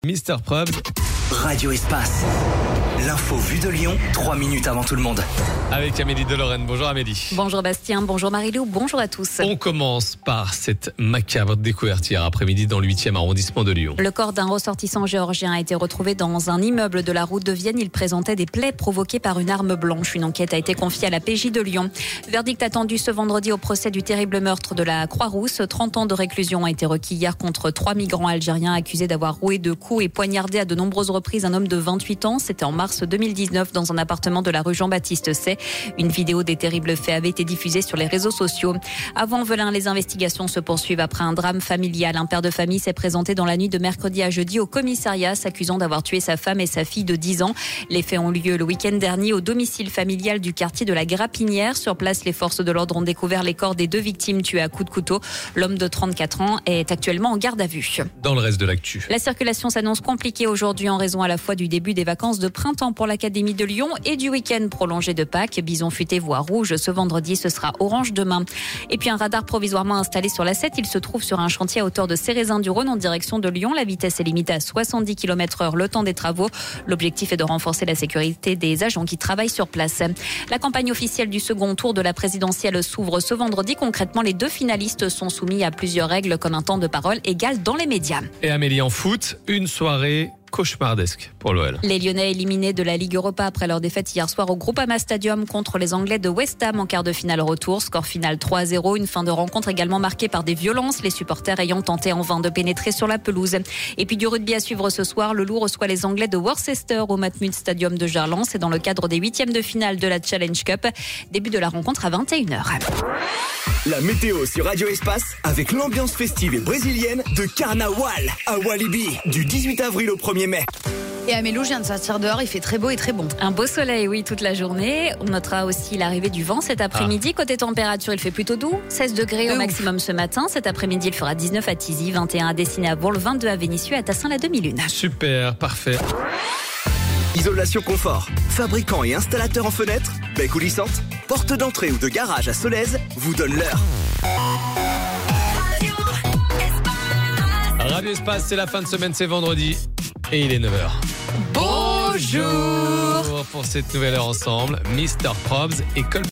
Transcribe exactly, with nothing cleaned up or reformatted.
Mister Probs. Radio Espace. L'info vue de Lyon, trois minutes avant tout le monde. Avec Amélie Delorraine. Bonjour Amélie. Bonjour Bastien, bonjour Marie-Lou, bonjour à tous. On commence par cette macabre découverte hier après-midi dans le huitième arrondissement de Lyon. Le corps d'un ressortissant géorgien a été retrouvé dans un immeuble de la route de Vienne. Il présentait des plaies provoquées par une arme blanche. Une enquête a été confiée à la P J de Lyon. Verdict attendu ce vendredi au procès du terrible meurtre de la Croix-Rousse. trente ans de réclusion ont été requis hier contre trois migrants algériens accusés d'avoir roué de coups et poignardé à de nombreuses reprises un homme de vingt-huit ans. C'était en mars deux mille dix-neuf dans un appartement de la rue Jean-Baptiste Say. Une vidéo des terribles faits avait été diffusée sur les réseaux sociaux. Avant Velin, les investigations se poursuivent après un drame familial. Un père de famille s'est présenté dans la nuit de mercredi à jeudi au commissariat, s'accusant d'avoir tué sa femme et sa fille de dix ans. Les faits ont lieu le week-end dernier au domicile familial du quartier de la Grapinière. Sur place, les forces de l'ordre ont découvert les corps des deux victimes tuées à coups de couteau. L'homme de trente-quatre ans est actuellement en garde à vue. Dans le reste de l'actu. La circulation s'annonce compliquée aujourd'hui en raison à la fois du début des vacances de printemps pour l'Académie de Lyon et du week-end prolongé de Pâques. Bison futé voie rouge ce vendredi, ce sera orange demain. Et puis un radar provisoirement installé sur l'A sept, il se trouve sur un chantier à hauteur de Cérézin-du-Rhône en direction de Lyon. La vitesse est limitée à soixante-dix kilomètres heure le temps des travaux. L'objectif est de renforcer la sécurité des agents qui travaillent sur place. La campagne officielle du second tour de la présidentielle s'ouvre ce vendredi. Concrètement, les deux finalistes sont soumis à plusieurs règles comme un temps de parole égal dans les médias. Et Amélie, en foot, une soirée cauchemardesque pour l'O L. Les Lyonnais éliminés de la Ligue Europa après leur défaite hier soir au Groupama Stadium contre les Anglais de West Ham en quart de finale retour. Score final trois à zéro. Une fin de rencontre également marquée par des violences, les supporters ayant tenté en vain de pénétrer sur la pelouse. Et puis du rugby à suivre ce soir. Le Loup reçoit les Anglais de Worcester au Matmut Stadium de Gerland. C'est dans le cadre des huitièmes de finale de la Challenge Cup. Début de la rencontre à vingt et une heures. La météo sur Radio Espace avec l'ambiance festive et brésilienne de Carnaval à Walibi du dix-huit avril au premier mai. Et à Mélo, je viens de sortir dehors, il fait très beau et très bon. Un beau soleil, oui, toute la journée. On notera aussi l'arrivée du vent cet après-midi. Ah. Côté température, il fait plutôt doux. seize degrés De au ouf. maximum ce matin. Cet après-midi, il fera dix-neuf à Tizy, vingt et un à Dessiné à Bourg, vingt-deux à Vénissieux et à Tassin la demi-lune. Super, parfait. Isolation confort, fabricant et installateur en fenêtres, baies coulissantes, porte d'entrée ou de garage à Solèze vous donne l'heure. Radio Espace, c'est la fin de semaine, c'est vendredi. Et il est neuf heures. Bonjour. Pour cette nouvelle heure ensemble, Mister Probs et Col